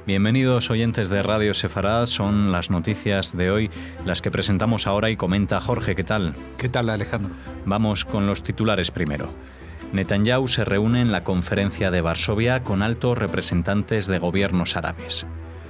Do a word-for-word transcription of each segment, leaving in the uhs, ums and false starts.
Bienvenidos oyentes de Radio Sefarad, son las noticias de hoy, las que presentamos ahora y comenta Jorge. ¿Qué tal? ¿Qué tal, Alejandro? Vamos con los titulares primero. Netanyahu se reúne en la conferencia de Varsovia con altos representantes de gobiernos árabes.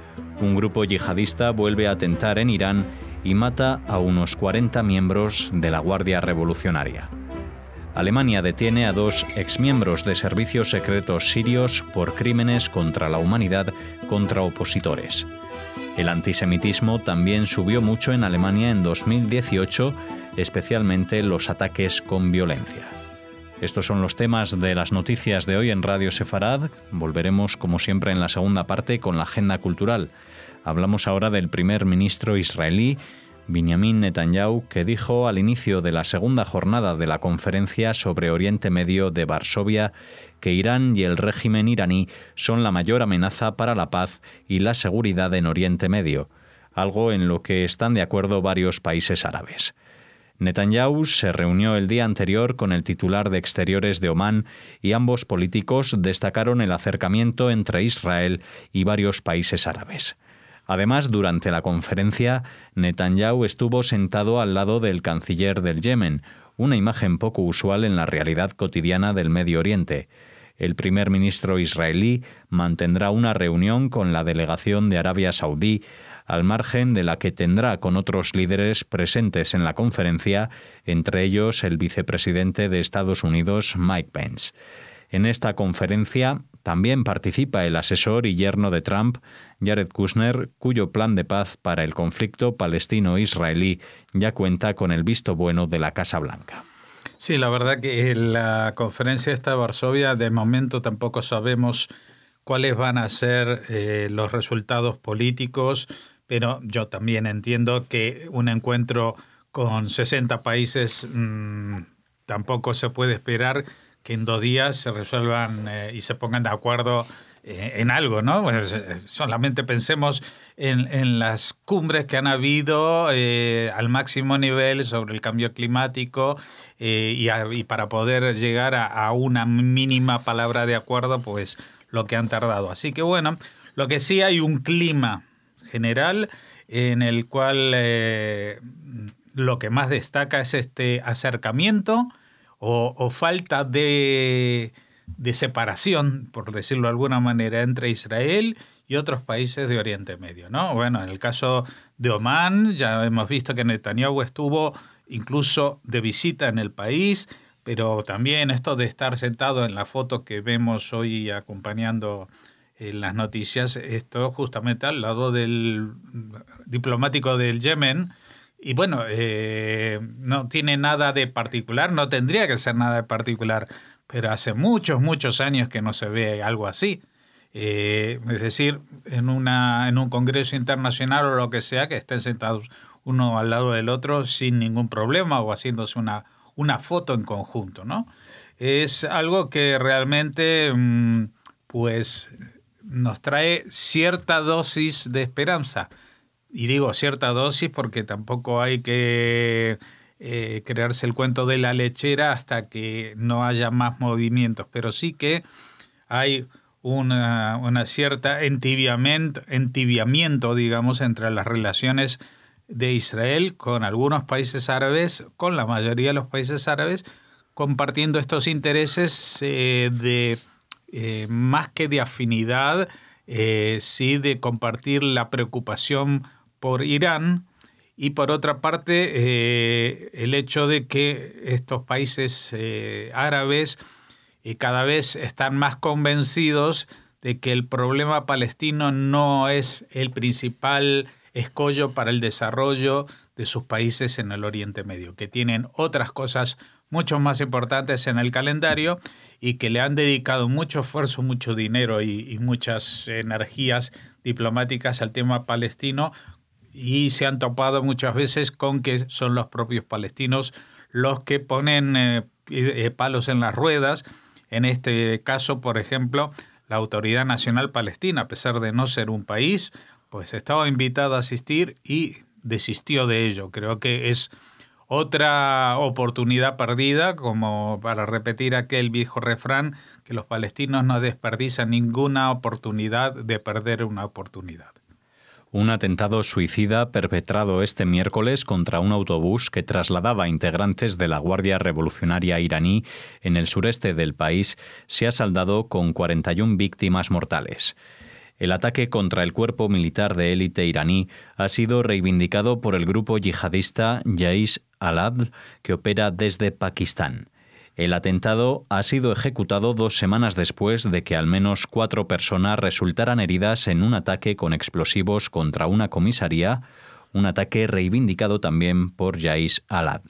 Un grupo yihadista vuelve a atentar en Irán y mata a unos cuarenta miembros de la Guardia Revolucionaria. Alemania detiene a dos exmiembros de servicios secretos sirios por crímenes contra la humanidad contra opositores. El antisemitismo también subió mucho en Alemania en dos mil dieciocho, especialmente los ataques con violencia. Estos son los temas de las noticias de hoy en Radio Sefarad. Volveremos, como siempre, en la segunda parte con la agenda cultural. Hablamos ahora del primer ministro israelí, Benjamin Netanyahu, que dijo al inicio de la segunda jornada de la conferencia sobre Oriente Medio de Varsovia que Irán y el régimen iraní son la mayor amenaza para la paz y la seguridad en Oriente Medio, algo en lo que están de acuerdo varios países árabes. Netanyahu se reunió el día anterior con el titular de Exteriores de Omán y ambos políticos destacaron el acercamiento entre Israel y varios países árabes. Además, durante la conferencia, Netanyahu estuvo sentado al lado del canciller del Yemen, una imagen poco usual en la realidad cotidiana del Medio Oriente. El primer ministro israelí mantendrá una reunión con la delegación de Arabia Saudí, al margen de la que tendrá con otros líderes presentes en la conferencia, entre ellos el vicepresidente de Estados Unidos, Mike Pence. En esta conferencia también participa el asesor y yerno de Trump, Jared Kushner, cuyo plan de paz para el conflicto palestino-israelí ya cuenta con el visto bueno de la Casa Blanca. Sí, la verdad que la conferencia esta de Varsovia, de momento tampoco sabemos cuáles van a ser eh, los resultados políticos, pero yo también entiendo que un encuentro con sesenta países mmm, tampoco se puede esperar que en dos días se resuelvan eh, y se pongan de acuerdo eh, en algo, ¿no? Pues, eh, solamente pensemos en, en las cumbres que han habido eh, al máximo nivel sobre el cambio climático eh, y, a, y para poder llegar a, a una mínima palabra de acuerdo, pues lo que han tardado. Así que bueno, lo que sí hay un clima general en el cual eh, lo que más destaca es este acercamiento o, o falta de, de separación, por decirlo de alguna manera, entre Israel y otros países de Oriente Medio, ¿no? Bueno, en el caso de Omán ya hemos visto que Netanyahu estuvo incluso de visita en el país, pero también esto de estar sentado en la foto que vemos hoy acompañando en las noticias, esto justamente al lado del diplomático del Yemen. Y bueno, eh, no tiene nada de particular, no tendría que ser nada de particular, pero hace muchos, muchos años que no se ve algo así. Eh, es decir, en, una, en un congreso internacional o lo que sea, que estén sentados uno al lado del otro sin ningún problema o haciéndose una, una foto en conjunto, ¿no? Es algo que realmente, pues, nos trae cierta dosis de esperanza. Y digo cierta dosis porque tampoco hay que eh, crearse el cuento de la lechera hasta que no haya más movimientos. Pero sí que hay una, una cierta entibiamiento, entibiamiento, digamos, entre las relaciones de Israel con algunos países árabes, con la mayoría de los países árabes, compartiendo estos intereses eh, de eh, más que de afinidad, eh, sí de compartir la preocupación por Irán y por otra parte eh, el hecho de que estos países eh, árabes eh, cada vez están más convencidos de que el problema palestino no es el principal escollo para el desarrollo de sus países en el Oriente Medio, que tienen otras cosas mucho más importantes en el calendario y que le han dedicado mucho esfuerzo, mucho dinero y, y muchas energías diplomáticas al tema palestino, y se han topado muchas veces con que son los propios palestinos los que ponen eh, eh, palos en las ruedas. En este caso, por ejemplo, la Autoridad Nacional Palestina, a pesar de no ser un país, pues estaba invitada a asistir y desistió de ello. Creo que es otra oportunidad perdida, como para repetir aquel viejo refrán, que los palestinos no desperdician ninguna oportunidad de perder una oportunidad. Un atentado suicida perpetrado este miércoles contra un autobús que trasladaba integrantes de la Guardia Revolucionaria iraní en el sureste del país se ha saldado con cuarenta y una víctimas mortales. El ataque contra el cuerpo militar de élite iraní ha sido reivindicado por el grupo yihadista Jaish al-Adl, que opera desde Pakistán. El atentado ha sido ejecutado dos semanas después de que al menos cuatro personas resultaran heridas en un ataque con explosivos contra una comisaría, un ataque reivindicado también por Jaish al-Adl.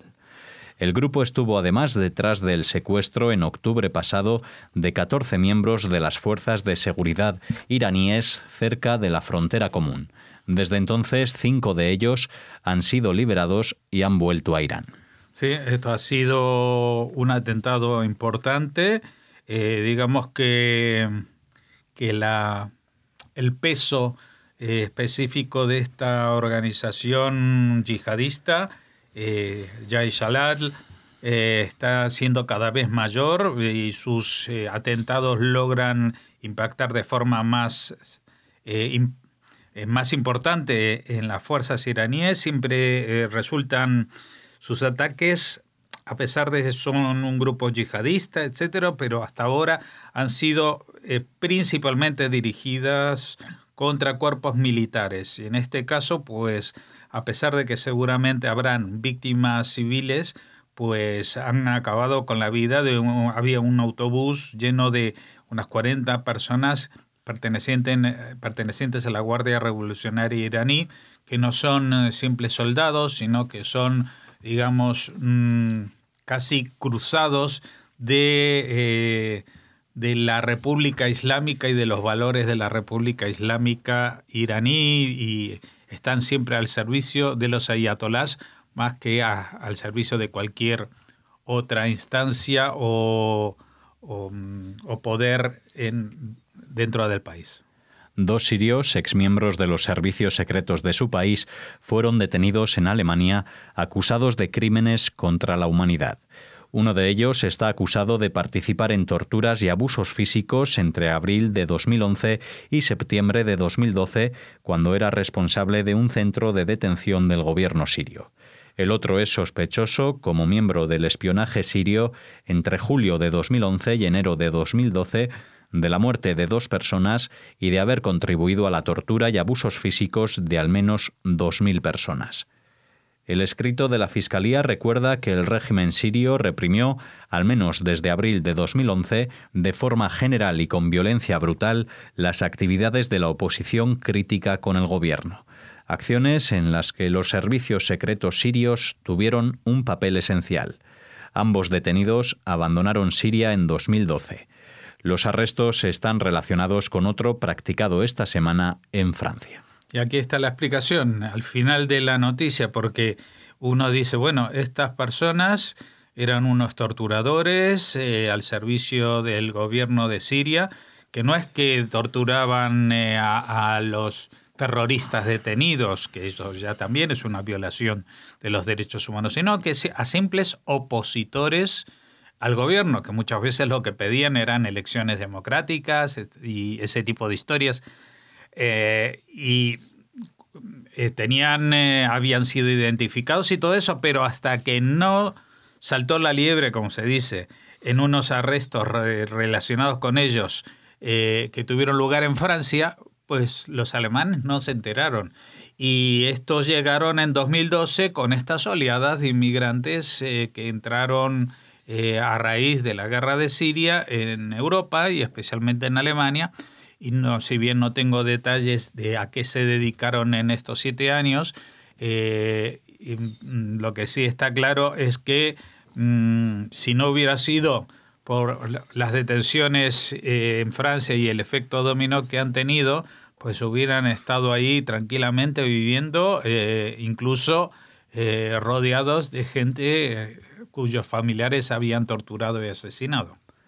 El grupo estuvo además detrás del secuestro en octubre pasado de catorce miembros de las fuerzas de seguridad iraníes cerca de la frontera común. Desde entonces, cinco de ellos han sido liberados y han vuelto a Irán. Sí, esto ha sido un atentado importante. Eh, digamos que, que la, el peso eh, específico de esta organización yihadista, Eh, Jaish al-Adl, eh, está siendo cada vez mayor y sus eh, atentados logran impactar de forma más, eh, im, eh, más importante en las fuerzas iraníes. Siempre eh, resultan sus ataques, a pesar de que son un grupo yihadista, etcétera, pero hasta ahora han sido eh, principalmente dirigidas contra cuerpos militares. Y en este caso, pues, a pesar de que seguramente habrán víctimas civiles, pues han acabado con la vida de un, había un autobús lleno de unas cuarenta personas pertenecientes, pertenecientes a la Guardia Revolucionaria iraní, que no son simples soldados, sino que son, digamos, mmm, casi cruzados de... Eh, de la República Islámica y de los valores de la República Islámica iraní, y están siempre al servicio de los ayatolás más que a, al servicio de cualquier otra instancia o, o, o poder en, dentro del país. Dos sirios, exmiembros de los servicios secretos de su país, fueron detenidos en Alemania acusados de crímenes contra la humanidad. Uno de ellos está acusado de participar en torturas y abusos físicos entre abril de dos mil once y septiembre de dos mil doce, cuando era responsable de un centro de detención del gobierno sirio. El otro es sospechoso, como miembro del espionaje sirio, entre julio de dos mil once y enero de dos mil doce, de la muerte de dos personas y de haber contribuido a la tortura y abusos físicos de al menos dos mil personas. El escrito de la Fiscalía recuerda que el régimen sirio reprimió, al menos desde abril de dos mil once, de forma general y con violencia brutal, las actividades de la oposición crítica con el gobierno. Acciones en las que los servicios secretos sirios tuvieron un papel esencial. Ambos detenidos abandonaron Siria en dos mil doce. Los arrestos están relacionados con otro practicado esta semana en Francia. Y aquí está la explicación al final de la noticia, porque uno dice, bueno, estas personas eran unos torturadores eh, al servicio del gobierno de Siria, que no es que torturaban eh, a, a los terroristas detenidos, que eso ya también es una violación de los derechos humanos, sino que a simples opositores al gobierno, que muchas veces lo que pedían eran elecciones democráticas y ese tipo de historias. Eh, y eh, tenían, eh, habían sido identificados y todo eso, pero hasta que no saltó la liebre, como se dice, en unos arrestos re- relacionados con ellos eh, que tuvieron lugar en Francia, pues los alemanes no se enteraron. Y estos llegaron en dos mil doce con estas oleadas de inmigrantes eh, que entraron eh, a raíz de la guerra de Siria en Europa y especialmente en Alemania. Y no, si bien no tengo detalles de a qué se dedicaron en estos siete años, eh, y, mm, lo que sí está claro es que mm, si no hubiera sido por las detenciones eh, en Francia y el efecto dominó que han tenido, pues hubieran estado ahí tranquilamente viviendo, eh, incluso eh, rodeados de gente eh, cuyos familiares habían torturado y asesinado.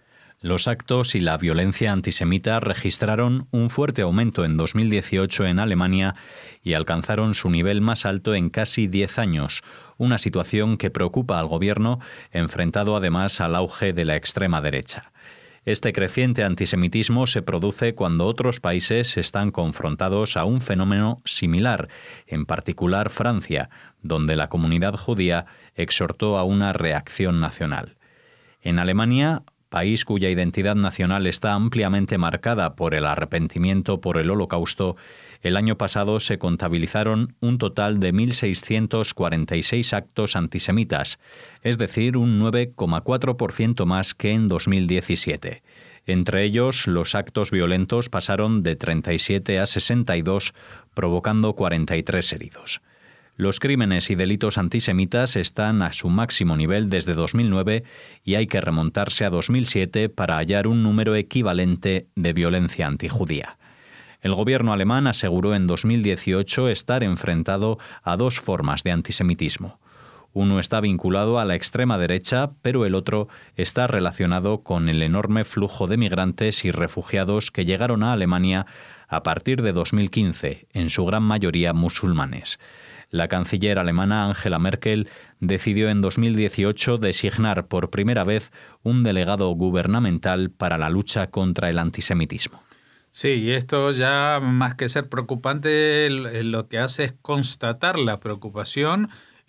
Los actos y la violencia antisemita registraron un fuerte aumento en dos mil dieciocho en Alemania y alcanzaron su nivel más alto en casi diez años, una situación que preocupa al gobierno, enfrentado además al auge de la extrema derecha. Este creciente antisemitismo se produce cuando otros países están confrontados a un fenómeno similar, en particular Francia, donde la comunidad judía exhortó a una reacción nacional. En Alemania, país cuya identidad nacional está ampliamente marcada por el arrepentimiento por el Holocausto, el año pasado se contabilizaron un total de mil seiscientos cuarenta y seis actos antisemitas, es decir, un nueve coma cuatro por ciento más que en dos mil diecisiete. Entre ellos, los actos violentos pasaron de treinta y siete a sesenta y dos, provocando cuarenta y tres heridos. Los crímenes y delitos antisemitas están a su máximo nivel desde dos mil nueve y hay que remontarse a dos mil siete para hallar un número equivalente de violencia antijudía. El gobierno alemán aseguró en dos mil dieciocho estar enfrentado a dos formas de antisemitismo. Uno está vinculado a la extrema derecha, pero el otro está relacionado con el enorme flujo de migrantes y refugiados que llegaron a Alemania a partir de dos mil quince, en su gran mayoría musulmanes. La canciller alemana Angela Merkel decidió en dos mil dieciocho designar por primera vez un delegado gubernamental para la lucha contra el antisemitismo. Sí, y esto ya más que ser preocupante, lo que hace es constatar la preocupación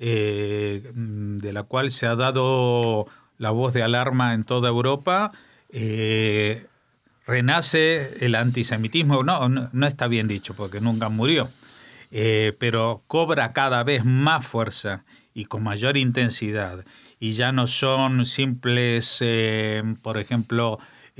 eh, de la cual se ha dado la voz de alarma en toda Europa. Eh, renace el antisemitismo, no, no, no está bien dicho porque nunca murió. Eh, pero cobra cada vez más fuerza y con mayor intensidad. Y ya no son simples, eh, por ejemplo,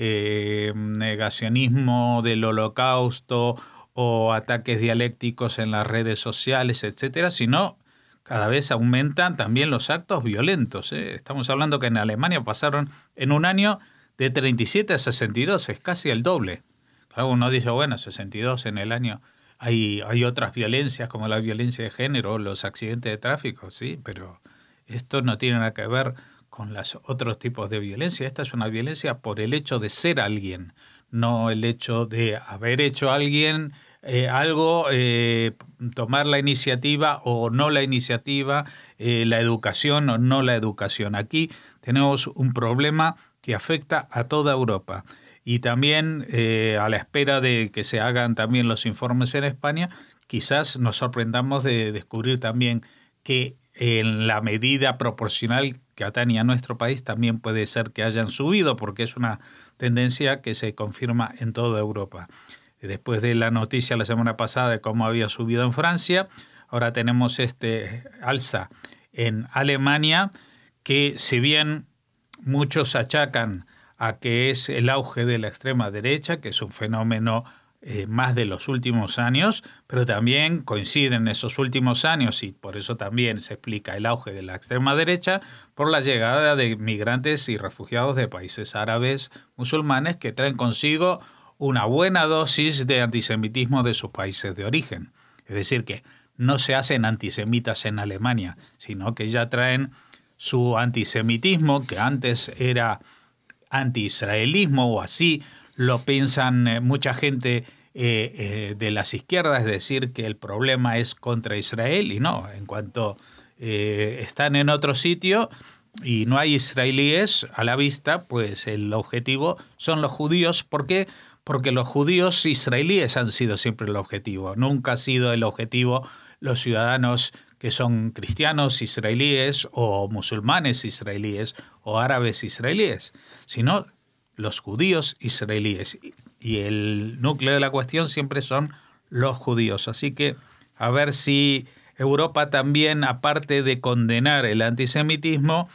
eh, negacionismo del Holocausto o ataques dialécticos en las redes sociales, etcétera, sino cada vez aumentan también los actos violentos. ¿eh? Estamos hablando que en Alemania pasaron en un año de treinta y siete a sesenta y dos, es casi el doble. Claro, uno dice, bueno, sesenta y dos en el año... Hay, hay otras violencias como la violencia de género, los accidentes de tráfico, sí, pero esto no tiene nada que ver con los otros tipos de violencia. Esta es una violencia por el hecho de ser alguien, no el hecho de haber hecho a alguien eh, algo, eh, tomar la iniciativa o no la iniciativa, eh, la educación o no la educación. Aquí tenemos un problema que afecta a toda Europa. Y también eh, a la espera de que se hagan también los informes en España, quizás nos sorprendamos de descubrir también que en la medida proporcional que atañe a nuestro país también puede ser que hayan subido, porque es una tendencia que se confirma en toda Europa. Después de la noticia la semana pasada de cómo había subido en Francia, ahora tenemos este alza en Alemania, que si bien muchos achacan a que es el auge de la extrema derecha, que es un fenómeno eh, más de los últimos años, pero también coinciden esos últimos años, y por eso también se explica el auge de la extrema derecha, por la llegada de migrantes y refugiados de países árabes musulmanes que traen consigo una buena dosis de antisemitismo de sus países de origen. Es decir, que no se hacen antisemitas en Alemania, sino que ya traen su antisemitismo, que antes era anti-israelismo, o así lo piensan eh, mucha gente eh, eh, de las izquierdas, es decir, que el problema es contra Israel, y no, en cuanto eh, están en otro sitio y no hay israelíes a la vista, pues el objetivo son los judíos. ¿Por qué? Porque los judíos israelíes han sido siempre el objetivo, nunca ha sido el objetivo los ciudadanos que son cristianos israelíes o musulmanes israelíes o árabes israelíes, sino los judíos israelíes. Y el núcleo de la cuestión siempre son los judíos. Así que a ver si Europa también, aparte de condenar el antisemitismo,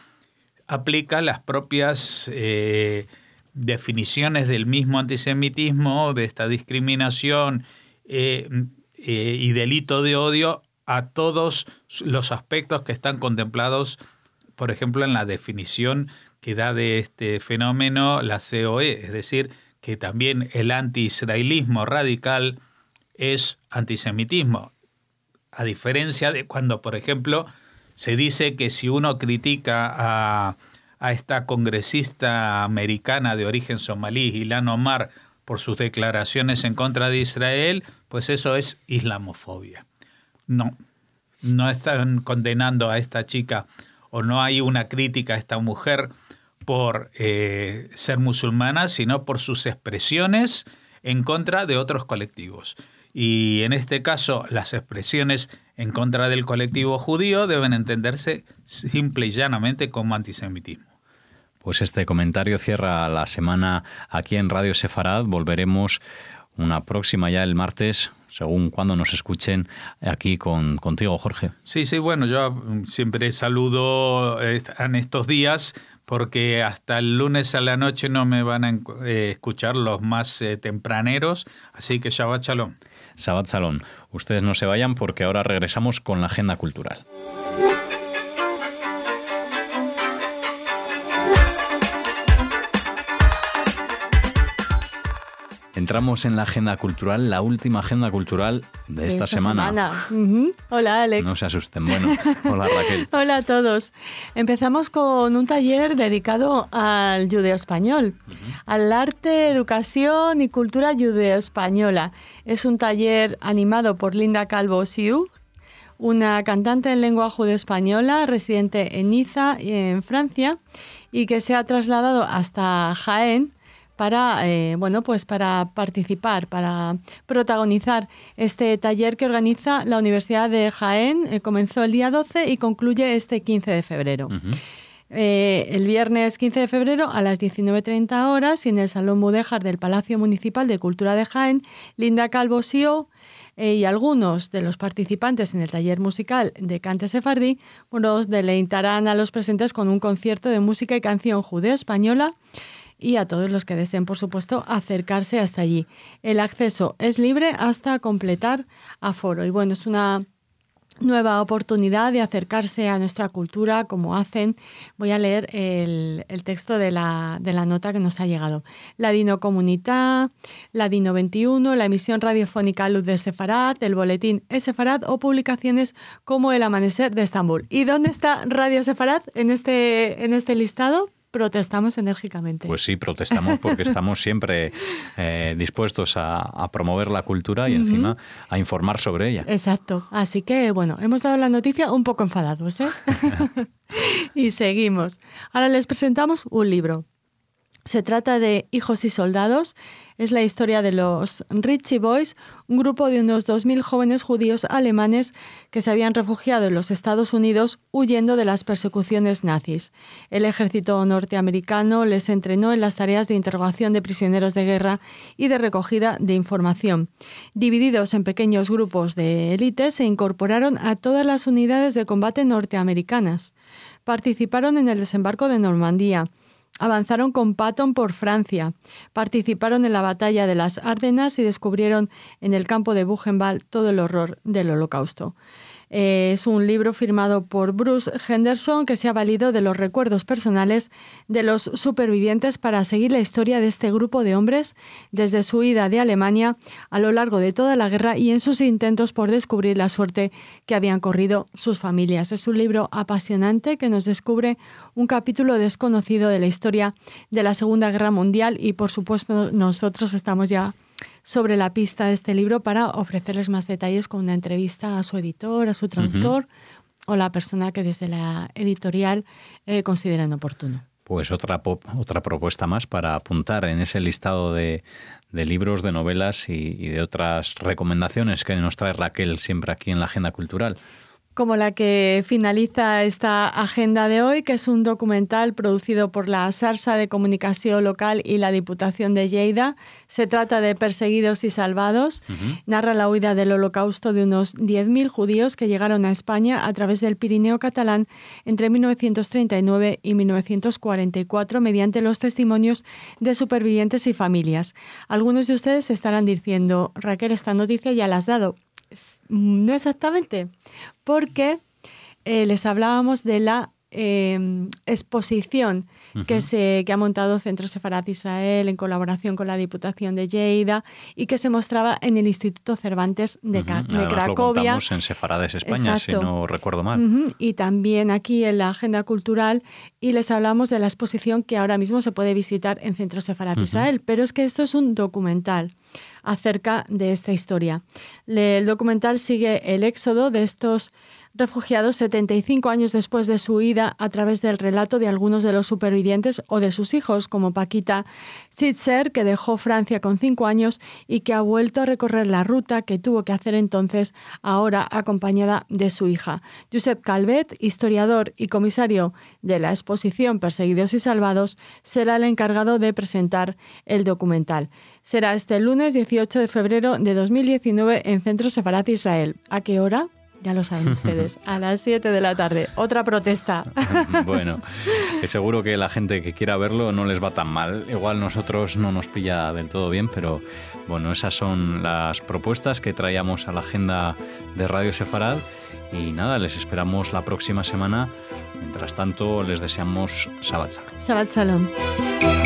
aplica las propias eh, definiciones del mismo antisemitismo, de esta discriminación eh, eh, y delito de odio a todos los aspectos que están contemplados, por ejemplo, en la definición que da de este fenómeno la C O E, es decir, que también el anti-israelismo radical es antisemitismo, a diferencia de cuando, por ejemplo, se dice que si uno critica a, a esta congresista americana de origen somalí, Ilhan Omar, por sus declaraciones en contra de Israel, pues eso es islamofobia. No, no están condenando a esta chica o no hay una crítica a esta mujer por eh, ser musulmana, sino por sus expresiones en contra de otros colectivos. Y en este caso, las expresiones en contra del colectivo judío deben entenderse simple y llanamente como antisemitismo. Pues este comentario cierra la semana aquí en Radio Sefarad. Volveremos una próxima ya el martes, según cuando nos escuchen, aquí con, contigo, Jorge. Sí, sí, bueno, yo siempre saludo en estos días porque hasta el lunes a la noche no me van a eh, escuchar los más eh, tempraneros, así que Shabbat Shalom. Shabbat Shalom. Ustedes no se vayan porque ahora regresamos con la agenda cultural. Entramos en la agenda cultural, la última agenda cultural de esta, esta semana. semana. Uh-huh. Hola, Alex. No se asusten. Bueno, hola, Raquel. Hola a todos. Empezamos con un taller dedicado al judeo-español, uh-huh. al arte, educación y cultura judeo-española. Es un taller animado por Linda Calvo-Siu, una cantante en lengua judeo-española, residente en Niza, en Francia, y que se ha trasladado hasta Jaén para, eh, bueno, pues para participar, para protagonizar este taller que organiza la Universidad de Jaén. Eh, comenzó el día doce y concluye este quince de febrero. Uh-huh. Eh, el viernes quince de febrero a las diecinueve treinta horas y en el Salón Mudéjar del Palacio Municipal de Cultura de Jaén, Linda Calvo-Siu eh, y algunos de los participantes en el taller musical de Cante Sefardí nos deleitarán a los presentes con un concierto de música y canción judeo-española y a todos los que deseen, por supuesto, acercarse hasta allí. El acceso es libre hasta completar aforo. Y bueno, es una nueva oportunidad de acercarse a nuestra cultura como hacen. Voy a leer el, el texto de la, de la nota que nos ha llegado. La Dino Comunità, la Dino veintiuno, la emisión radiofónica Luz de Sefarad, el boletín E-Sefarad o publicaciones como El Amanecer de Estambul. ¿Y dónde está Radio Sefarad en este, en este listado? Protestamos enérgicamente. Pues sí, protestamos porque estamos siempre eh, dispuestos a, a promover la cultura y uh-huh. encima a informar sobre ella. Exacto. Así que, bueno, hemos dado la noticia un poco enfadados, ¿eh? Y seguimos. Ahora les presentamos un libro. Se trata de Hijos y Soldados. Es la historia de los Ritchie Boys, un grupo de unos dos mil jóvenes judíos alemanes que se habían refugiado en los Estados Unidos huyendo de las persecuciones nazis. El ejército norteamericano les entrenó en las tareas de interrogación de prisioneros de guerra y de recogida de información. Divididos en pequeños grupos de élite, se incorporaron a todas las unidades de combate norteamericanas. Participaron en el desembarco de Normandía. Avanzaron con Patton por Francia, participaron en la batalla de las Ardenas y descubrieron en el campo de Buchenwald todo el horror del Holocausto. Eh, es un libro firmado por Bruce Henderson que se ha valido de los recuerdos personales de los supervivientes para seguir la historia de este grupo de hombres desde su huida de Alemania a lo largo de toda la guerra y en sus intentos por descubrir la suerte que habían corrido sus familias. Es un libro apasionante que nos descubre un capítulo desconocido de la historia de la Segunda Guerra Mundial y, por supuesto, nosotros estamos ya sobre la pista de este libro para ofrecerles más detalles con una entrevista a su editor, a su traductor uh-huh. o la persona que desde la editorial eh, consideren oportuno. Pues otra, otra propuesta más para apuntar en ese listado de, de libros, de novelas y, y de otras recomendaciones que nos trae Raquel siempre aquí en la Agenda Cultural. Como la que finaliza esta agenda de hoy, que es un documental producido por la Sarsa de Comunicación Local y la Diputación de Lleida. Se trata de Perseguidos y Salvados. Uh-huh. Narra la huida del Holocausto de unos diez mil judíos que llegaron a España a través del Pirineo catalán entre mil novecientos treinta y nueve y mil novecientos cuarenta y cuatro mediante los testimonios de supervivientes y familias. Algunos de ustedes estarán diciendo, Raquel, esta noticia ya la has dado. No exactamente, porque eh, les hablábamos de la eh, exposición uh-huh. que, se, que ha montado Centro Sefarad Israel en colaboración con la Diputación de Lleida y que se mostraba en el Instituto Cervantes de, uh-huh. de Además, Cracovia. Lo contamos en Sefarades España, Exacto. si no recuerdo mal. Uh-huh. Y también aquí en la Agenda Cultural, y les hablamos de la exposición que ahora mismo se puede visitar en Centro Sefarad uh-huh. Israel. Pero es que esto es un documental acerca de esta historia. El documental sigue el éxodo de estos refugiados setenta y cinco años después de su huida a través del relato de algunos de los supervivientes o de sus hijos, como Paquita Sitzer, que dejó Francia con cinco años y que ha vuelto a recorrer la ruta que tuvo que hacer entonces, ahora acompañada de su hija. Josep Calvet, historiador y comisario de la exposición Perseguidos y Salvados, será el encargado de presentar el documental. Será este lunes dieciocho de febrero de dos mil diecinueve en Centro Sefarad Israel. ¿A qué hora? Ya lo saben ustedes, a las siete de la tarde. Otra protesta. Bueno, seguro que la gente que quiera verlo no les va tan mal. Igual nosotros no nos pilla del todo bien, pero bueno, esas son las propuestas que traíamos a la agenda de Radio Sefarad. Y nada, les esperamos la próxima semana. Mientras tanto, les deseamos Shabbat Shalom. Shabbat Shalom.